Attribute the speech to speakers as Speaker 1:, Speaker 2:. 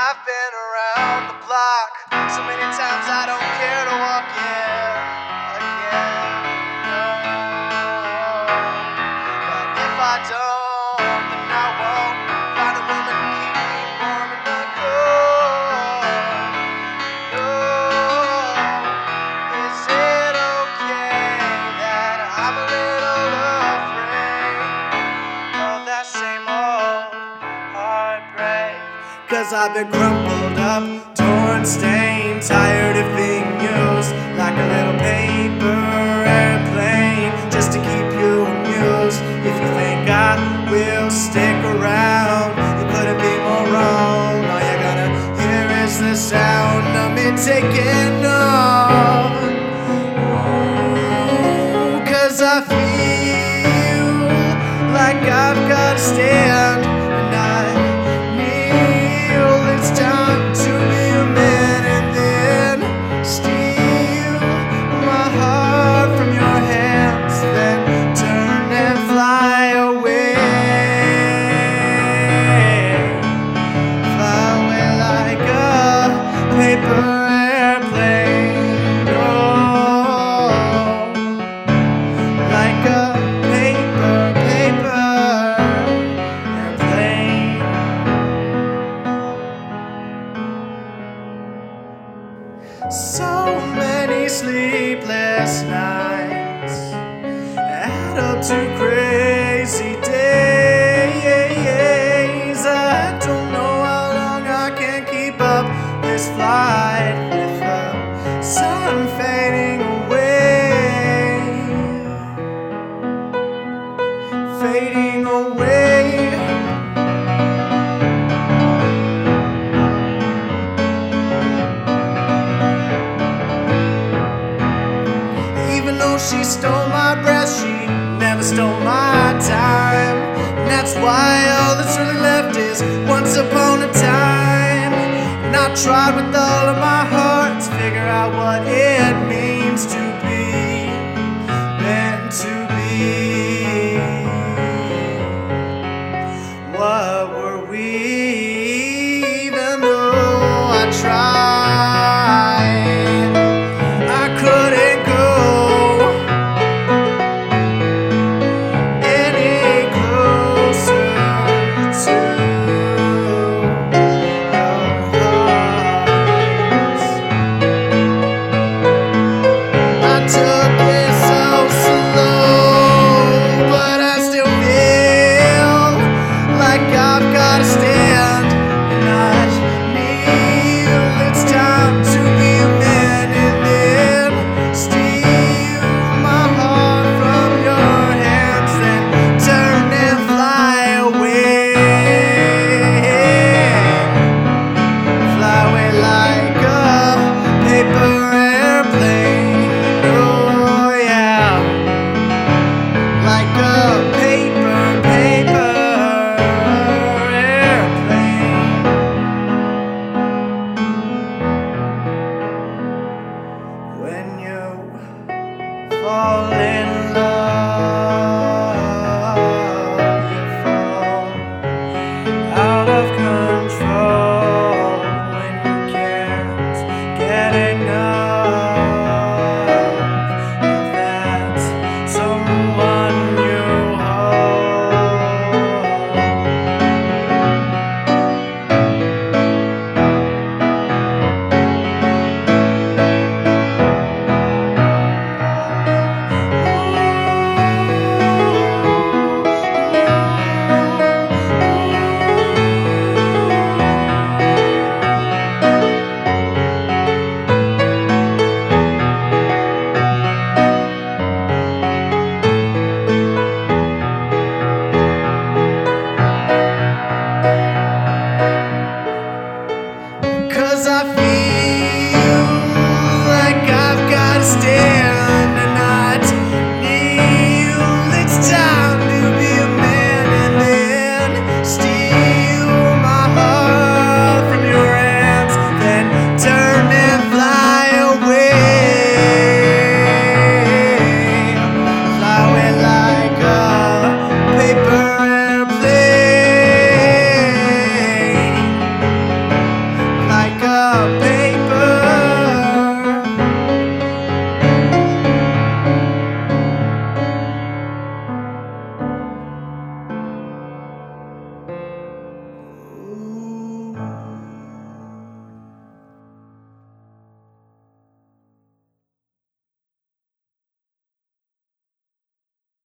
Speaker 1: I've been around the block so many times I don't care to walk in again. No. But if I don't, then I won't find a woman to keep me warm in the cold. No. Is it okay that I'm a little afraid of that same old heartbreak? 'Cause I've been crumpled up, torn, stained, tired of being used like a little paper airplane just to keep you amused. If you think I will stick around, you couldn't be more wrong. All you're gonna hear is the sound of me taking off. Ooh, 'cause I feel like I've gotta stand, and I kneel. It's time to be a man and then steal my heart from your hands, then turn and fly away. Fly away like a paper airplane. Oh, like a paper airplane. So many sleepless nights add up to crazy days. I don't know how long I can keep up this flight with the sun fading away, fading away. Even though she stole my breath, she never stole my time. And that's why all that's really left is once upon a time. And I tried with all of my heart to figure out what it means to be meant to be. What were we? Even though I tried.